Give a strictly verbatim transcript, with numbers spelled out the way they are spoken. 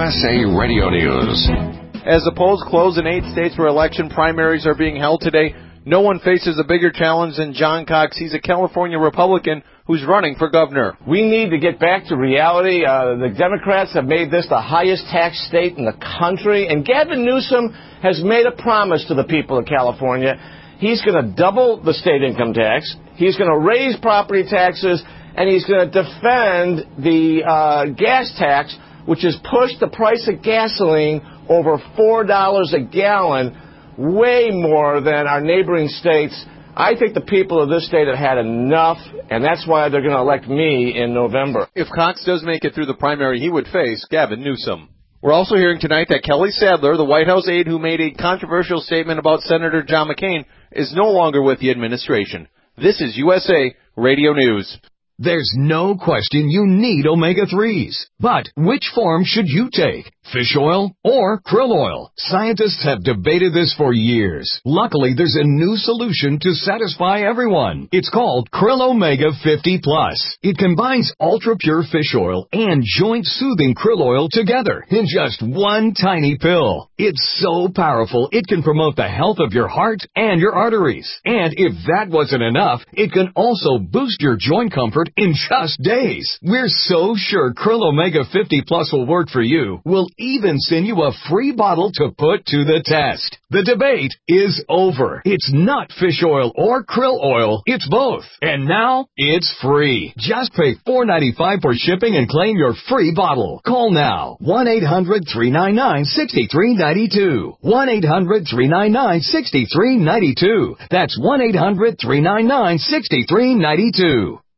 S A Radio News. As the polls close in eight states where election primaries are being held today, no one faces a bigger challenge than John Cox. He's a California Republican who's running for governor. We need to get back to reality. Uh, the Democrats have made this the highest tax state in the country, and Gavin Newsom has made a promise to the people of California. He's going to double the state income tax, he's going to raise property taxes, and he's going to defend the uh, gas tax, which has pushed the price of gasoline over four dollars a gallon, way more than our neighboring states. I think the people of this state have had enough, and that's why they're going to elect me in November. If Cox does make it through the primary, he would face Gavin Newsom. We're also hearing tonight that Kelly Sadler, the White House aide who made a controversial statement about Senator John McCain, is no longer with the administration. This is U S A Radio News. There's no question you need omega threes. But which form should you take? Fish oil or krill oil? Scientists have debated this for years. Luckily, there's a new solution to satisfy everyone. It's called Krill Omega fifty plus. It combines ultra-pure fish oil and joint-soothing krill oil together in just one tiny pill. It's so powerful, it can promote the health of your heart and your arteries. And if that wasn't enough, it can also boost your joint comfort in just days. We're so sure Krill Omega fifty plus will work for you. We'll even send you a free bottle to put to the test. The debate is over. It's not fish oil or krill oil. It's both. And now it's free. Just pay four dollars and ninety-five cents for shipping and claim your free bottle. Call now. one eight hundred three nine nine six three nine two. one eight hundred three nine nine six three nine two. That's one eight hundred three nine nine six three nine two.